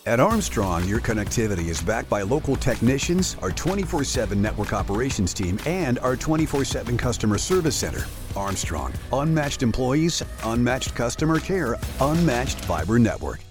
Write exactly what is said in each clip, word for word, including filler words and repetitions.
At Armstrong, your connectivity is backed by local technicians, our twenty-four seven network operations team, and our twenty-four seven customer service center. Armstrong, unmatched employees, unmatched customer care, unmatched fiber network.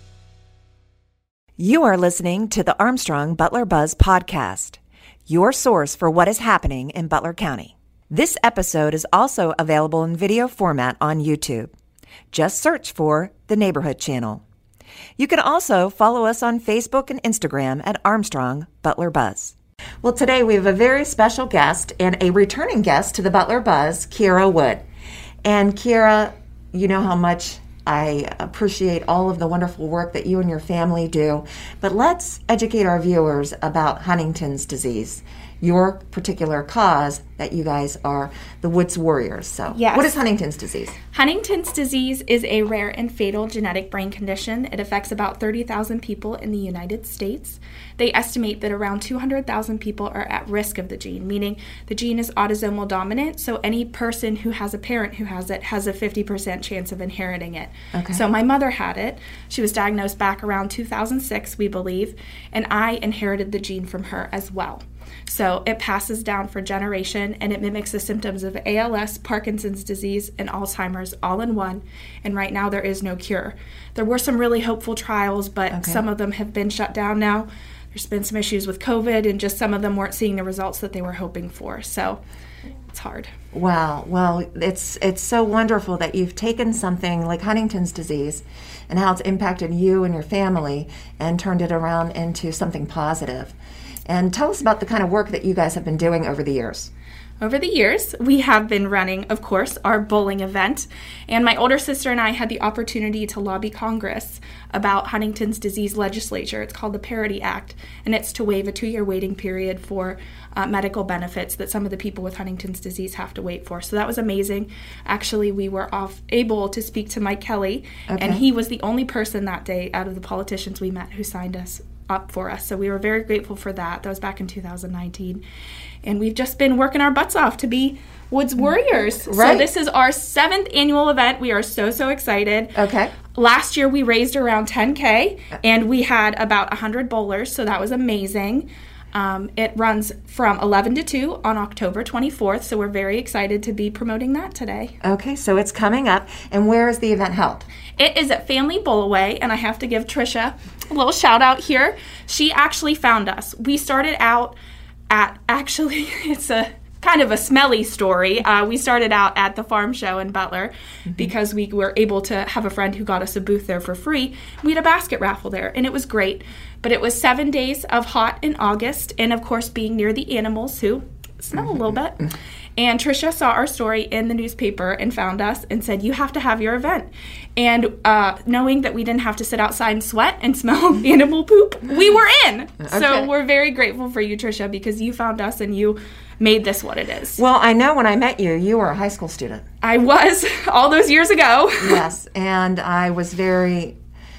You are listening to the Armstrong Butler Buzz podcast, your source for what is happening in Butler County. This episode is also available in video format on YouTube. Just search for The Neighborhood Channel. You can also follow us on Facebook and Instagram at Armstrong Butler Buzz. Well, today we have a very special guest and a returning guest to the Butler Buzz, Kiera Wood. And Kiera, you know how much I appreciate all of the wonderful work that you and your family do. But let's educate our viewers about Huntington's disease, your particular cause that you guys are the Woods Warriors. So yes. What is Huntington's disease? Huntington's disease is a rare and fatal genetic brain condition. It affects about thirty thousand people in the United States. They estimate that around two hundred thousand people are at risk of the gene, meaning the gene is autosomal dominant, so any person who has a parent who has it has a fifty percent chance of inheriting it. Okay. So my mother had it. She was diagnosed back around two thousand six, we believe, and I inherited the gene from her as well. So it passes down for generation, and it mimics the symptoms of A L S, Parkinson's disease, and Alzheimer's all in one. And right now there is no cure. There were some really hopeful trials, but okay. some of them have been shut down now. There's been some issues with COVID, and just some of them weren't seeing the results that they were hoping for. So it's hard. Wow. Well, it's it's so wonderful that you've taken something like Huntington's disease and how it's impacted you and your family and turned it around into something positive. And tell us about the kind of work that you guys have been doing over the years. Over the years, we have been running, of course, our bowling event. And my older sister and I had the opportunity to lobby Congress about Huntington's disease legislature. It's called the Parity Act, and it's to waive a two-year waiting period for uh, medical benefits that some of the people with Huntington's disease have to wait for. So that was amazing. Actually, we were off, able to speak to Mike Kelly, okay. and he was the only person that day out of the politicians we met who signed us up for us. So we were very grateful for that. That was back in two thousand nineteen. And we've just been working our butts off to be Woods Warriors. Right. So this is our seventh annual event. We are so, so excited. Okay. Last year we raised around ten K, and we had about one hundred bowlers, so that was amazing. Um, it runs from eleven to two on October twenty-fourth, so we're very excited to be promoting that today. Okay, so it's coming up. And where is the event held? It is at Family Bowlaway, and I have to give Trisha a little shout out here. She actually found us. We started out at, actually, it's a kind of a smelly story. Uh, we started out at the farm show in Butler mm-hmm. because we were able to have a friend who got us a booth there for free. We had a basket raffle there, and it was great. But it was seven days of hot in August, and of course being near the animals who smell mm-hmm. a little bit. And Trisha saw our story in the newspaper and found us and said, you have to have your event. And uh, knowing that we didn't have to sit outside and sweat and smell animal poop, we were in. Okay. So we're very grateful for you, Trisha, because you found us and you made this what it is. Well, I know when I met you, you were a high school student. I was, all those years ago. Yes, and I was very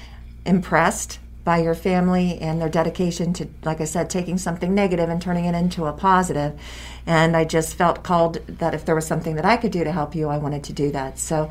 impressed by your family and their dedication to, like I said, taking something negative and turning it into a positive. And I just felt called that if there was something that I could do to help you, I wanted to do that. So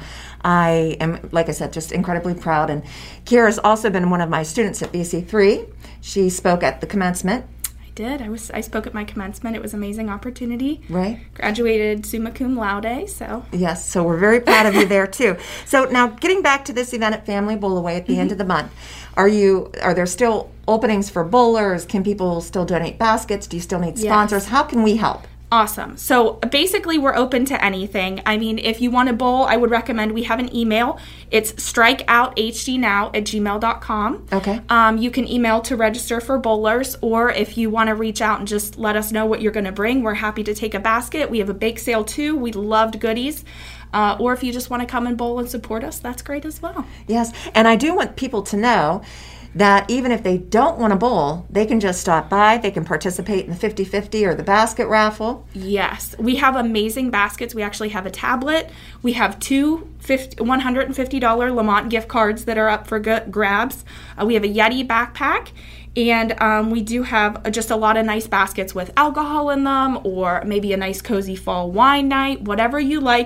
I am, like I said, just incredibly proud. And Kiera's also been one of my students at B C three. She spoke at the commencement. I did. I was. I spoke at my commencement. It was an amazing opportunity. Right. Graduated summa cum laude, so. Yes, so we're very proud of you there, too. So now, getting back to this event at Family Bowlaway at the mm-hmm. end of the month, are you? Are there still openings for bowlers? Can people still donate baskets? Do you still need sponsors? Yes. How can we help? Awesome. So basically, we're open to anything. I mean, if you want to bowl, I would recommend we have an email. It's strikeouthdnow at gmail dot com. Okay. Um, you can email to register for bowlers, or if you want to reach out and just let us know what you're going to bring, we're happy to take a basket. We have a bake sale, too. We loved goodies. Uh, or if you just want to come and bowl and support us, that's great as well. Yes, and I do want people to know that even if they don't want to bowl, they can just stop by. They can participate in the fifty-fifty or the basket raffle. Yes. We have amazing baskets. We actually have a tablet. We have two one hundred fifty dollars Lamont gift cards that are up for g- grabs. Uh, we have a Yeti backpack. And um, we do have just a lot of nice baskets with alcohol in them, or maybe a nice cozy fall wine night. Whatever you like,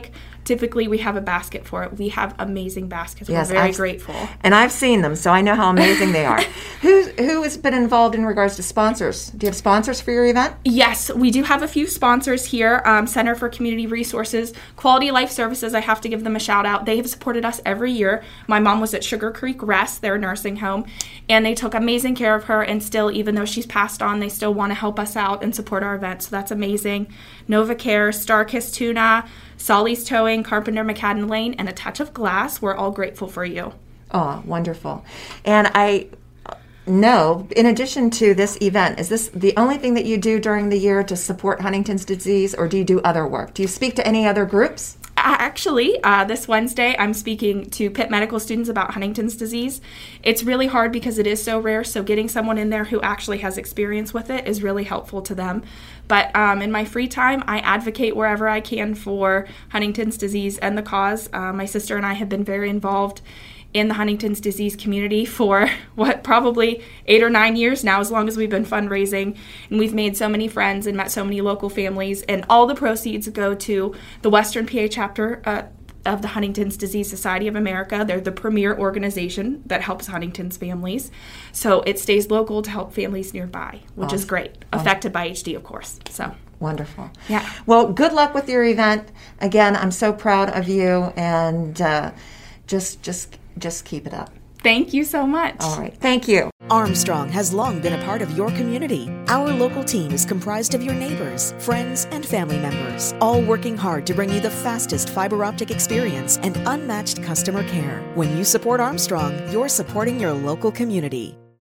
typically we have a basket for it. We have amazing baskets. Yes, We're very I've, grateful. And I've seen them, so I know how amazing they are. Who, who has been involved in regards to sponsors? Do you have sponsors for your event? Yes, we do have a few sponsors here. Um, Center for Community Resources, Quality Life Services, I have to give them a shout out. They have supported us every year. My mom was at Sugar Creek Rest, their nursing home, and they took amazing care of her, and still, even though she's passed on, they still want to help us out and support our event, so that's amazing. NovaCare, Starkiss Tuna, Solly's Towing, Carpenter McCadden Lane, and A Touch of Glass. We're all grateful for you. Oh, wonderful. And I know, in addition to this event, is this the only thing that you do during the year to support Huntington's disease, or do you do other work? Do you speak to any other groups? Actually, uh, this Wednesday, I'm speaking to Pitt Medical students about Huntington's disease. It's really hard because it is so rare, so getting someone in there who actually has experience with it is really helpful to them. But um, in my free time, I advocate wherever I can for Huntington's disease and the cause. Uh, my sister and I have been very involved in the Huntington's disease community for what, probably eight or nine years now, as long as we've been fundraising. And we've made so many friends and met so many local families. And all the proceeds go to the Western P A chapter uh, of the Huntington's Disease Society of America. They're the premier organization that helps Huntington's families. So it stays local to help families nearby, which awesome. is great. Affected by H D, of course. So wonderful. Yeah. Well, good luck with your event. Again, I'm so proud of you, and uh, just just just keep it up. Thank you so much. All right. Thank you. Armstrong has long been a part of your community. Our local team is comprised of your neighbors, friends, and family members, all working hard to bring you the fastest fiber optic experience and unmatched customer care. When you support Armstrong, you're supporting your local community.